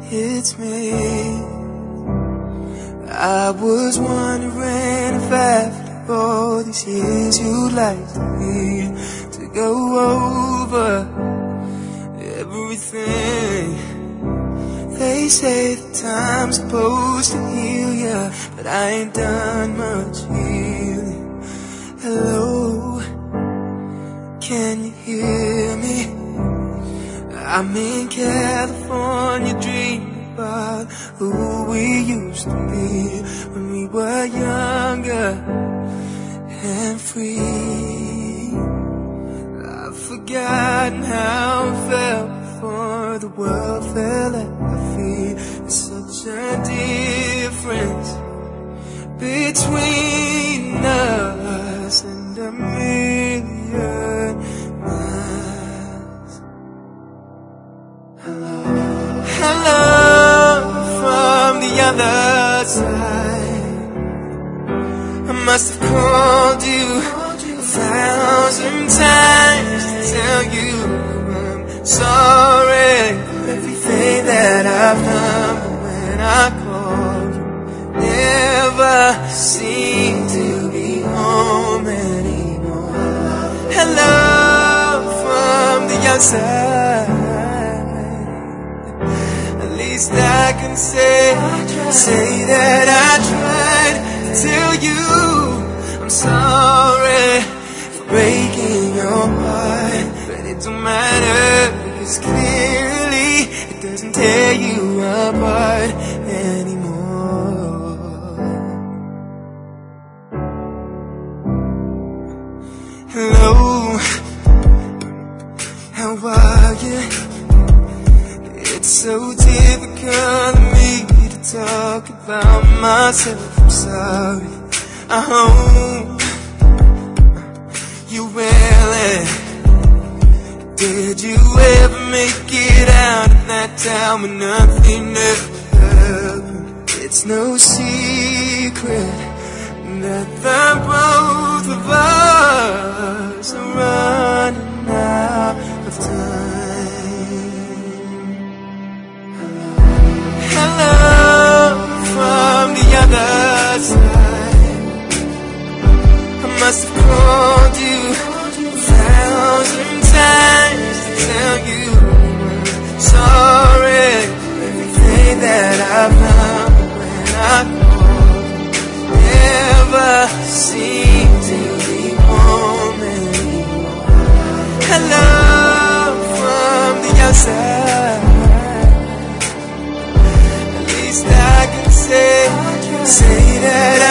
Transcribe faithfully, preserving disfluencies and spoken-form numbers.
it's me. I was wondering if after all these years you'd like me to go over everything. They say that time's supposed to heal ya, but I ain't done much healing. Hello, can you hear me? I'm in California dreaming about who we used to be when we were younger and free. I've forgotten how it felt before the world fell at our feet. There's such a difference between us and a million miles. Hello, hello from the other side. I must have called you a thousand times to tell you I'm sorry for everything that I've done. But when I call, you never seem to be home anymore. Hello from the outside. At least I can say, say that I tried to tell you I'm sorry for breaking your heart. But it don't matter, because clearly it doesn't tear you apart anymore. Hello, how are you? It's so difficult for me to talk about myself. I'm sorry. I hope you really. Did you ever make it out of that town when nothing ever happened? It's no secret that the both of us are running out of time. Hello from the other side. I must have called you a thousand times to tell you I'm sorry for everything that I've done. But when I call, you never seem to be home anymore. Hello from the outside. At least I can say, say that I